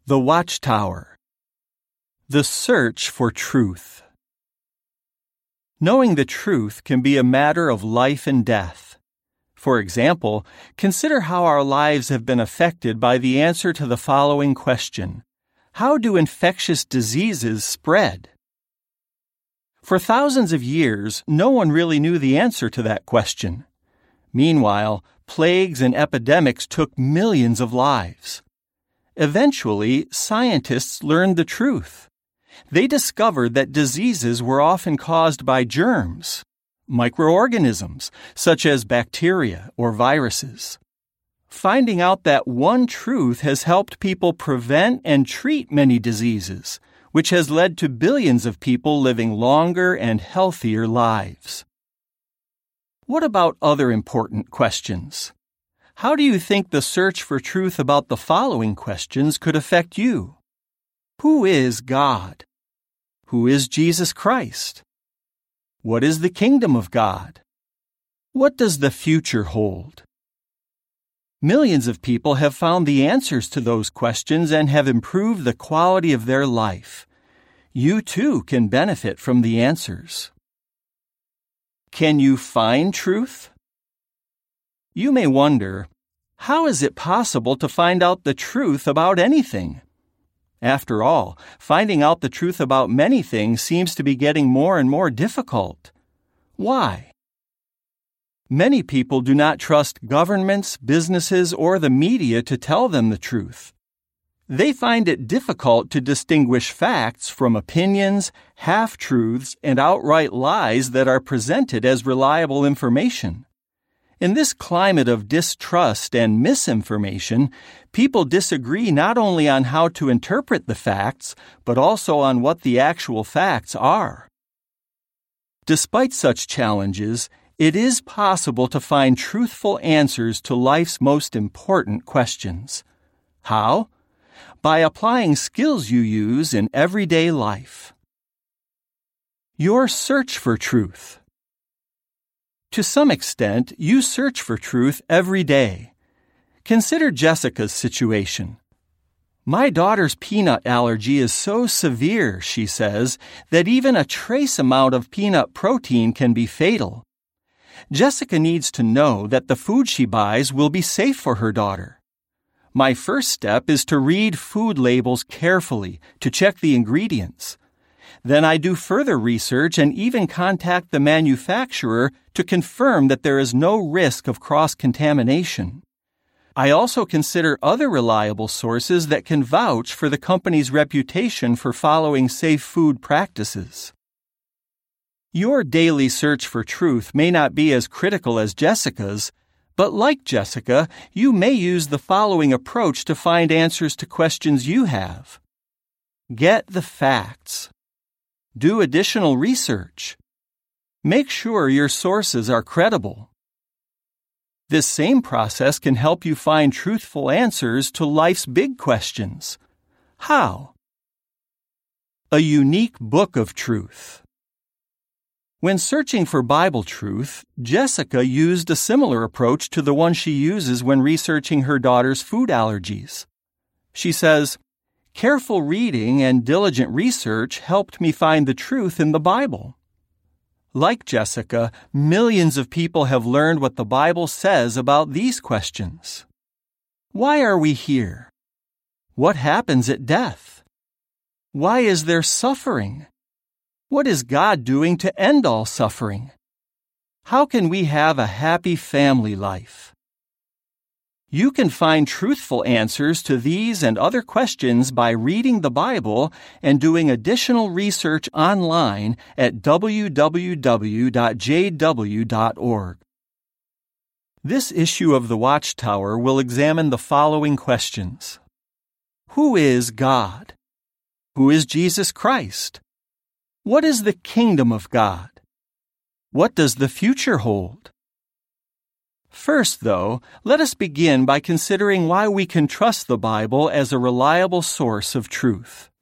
The Watchtower. The Search for Truth. Knowing the truth can be a matter of life and death. For example, consider how our lives have been affected by the answer to the following question: how do infectious diseases spread? For thousands of years, no one really knew the answer to that question. Meanwhile, plagues and epidemics took millions of lives. Eventually, scientists learned the truth. They discovered that diseases were often caused by germs, microorganisms, such as bacteria or viruses. Finding out that one truth has helped people prevent and treat many diseases, which has led to billions of people living longer and healthier lives. What about other important questions? How do you think the search for truth about the following questions could affect you? Who is God? Who is Jesus Christ? What is the kingdom of God? What does the future hold? Millions of people have found the answers to those questions and have improved the quality of their life. You too can benefit from the answers. Can you find truth? You may wonder, how is it possible to find out the truth about anything? After all, finding out the truth about many things seems to be getting more and more difficult. Why? Many people do not trust governments, businesses, or the media to tell them the truth. They find it difficult to distinguish facts from opinions, half-truths, and outright lies that are presented as reliable information. In this climate of distrust and misinformation, people disagree not only on how to interpret the facts, but also on what the actual facts are. Despite such challenges, it is possible to find truthful answers to life's most important questions. How? By applying skills you use in everyday life. Your search for truth. To some extent, you search for truth every day. Consider Jessica's situation. My daughter's peanut allergy is so severe, she says, that even a trace amount of peanut protein can be fatal. Jessica needs to know that the food she buys will be safe for her daughter. My first step is to read food labels carefully to check the ingredients. Then I do further research and even contact the manufacturer to confirm that there is no risk of cross-contamination. I also consider other reliable sources that can vouch for the company's reputation for following safe food practices. Your daily search for truth may not be as critical as Jessica's, but like Jessica, you may use the following approach to find answers to questions you have. Get the facts. Do additional research. Make sure your sources are credible. This same process can help you find truthful answers to life's big questions. How? A unique book of truth. When searching for Bible truth, Jessica used a similar approach to the one she uses when researching her daughter's food allergies. She says, "Careful reading and diligent research helped me find the truth in the Bible." Like Jessica, millions of people have learned what the Bible says about these questions. Why are we here? What happens at death? Why is there suffering? What is God doing to end all suffering? How can we have a happy family life? You can find truthful answers to these and other questions by reading the Bible and doing additional research online at www.jw.org. This issue of The Watchtower will examine the following questions. Who is God? Who is Jesus Christ? What is the kingdom of God? What does the future hold? First, though, let us begin by considering why we can trust the Bible as a reliable source of truth.